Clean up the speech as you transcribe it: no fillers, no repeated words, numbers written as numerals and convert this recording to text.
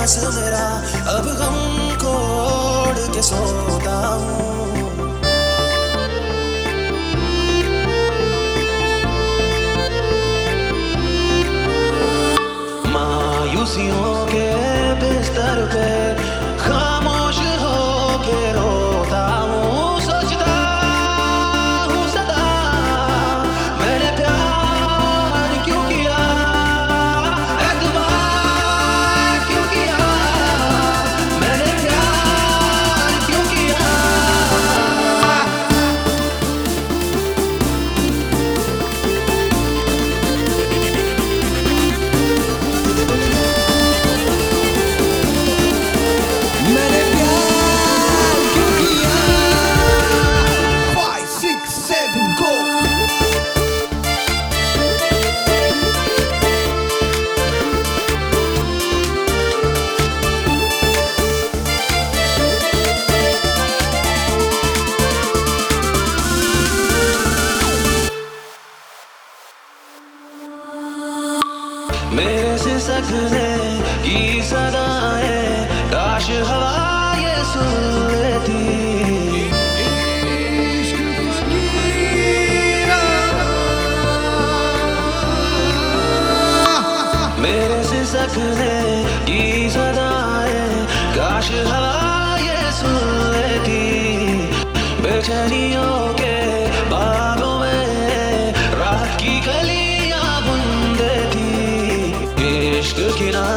सांस मेरा अब गम को ओढ़ के सोता हूँ। मायूसियों के बिस्तर पे खामोश होके रोता हूँ। सोचता हूँ सदा मैंने प्यार क्यों किया, एतबार क्यों किया, मैंने प्यार क्यों किया। मैंने प्यार क्यों किया। 5, 6, 7 go। मेरे से सकने की सदाएं काश हवा ये सुन लेती। मेरे से सकने की सदाएं काश हवा ये सुन लेती। बेचैनियों के बागों में रात की कलियां बुन देती। इश्क की